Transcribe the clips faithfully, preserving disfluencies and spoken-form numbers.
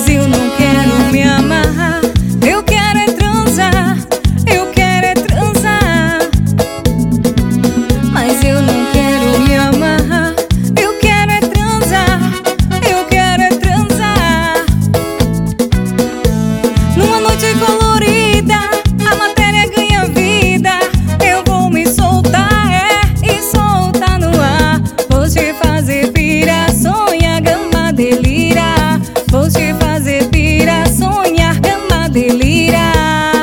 Mas eu não quero me amarrar, eu quero é transar, eu quero é transar. Mas eu não quero me amarrar, eu quero é transar, eu quero é transar. Numa noite colorida, a matéria ganha vida. Eu vou me soltar, é, e soltar no ar. Vou te fazer pirar, sonhar, gama, delirar. Vou te fazer pirar, sonhar, gama, delirar.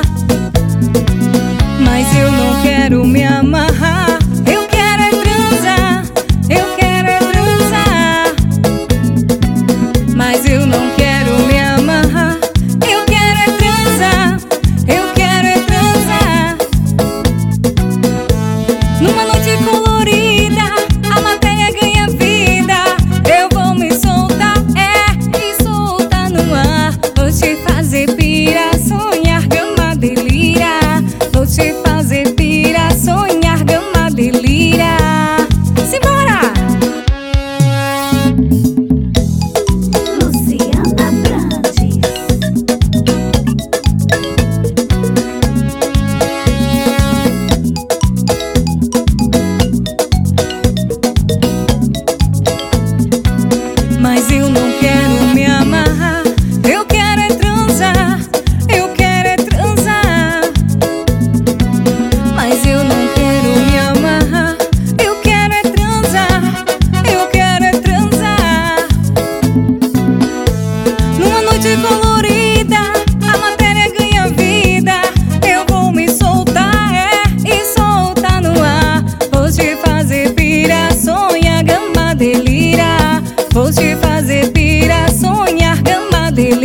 Mas eu não quero me amarrar, eu quero é transar, eu quero é transar. Mas eu não quero me amarrar, eu quero é transar, eu quero é transar. Numa noite colorida, a matéria ganha vida. Eu vou me soltar, é, e soltar no ar. Vou te fazer pirar, sonhar, gama, delirar. Vou te fazer pirar, sonhar, gama, delirar. Simbora! Luciana Brandes. Mas eu não quero me amarrar, eu quero é transar, eu quero é transar. Mas eu não quero me amarrar, eu quero é transar, eu quero é transar. Numa noite colorida, a matéria ganha vida. Eu vou me soltar, é, e soltar no ar. Vou te fazer pirar, sonhar, gama, delirar. Vou te fazer pirar, sonhar, gama, delirar.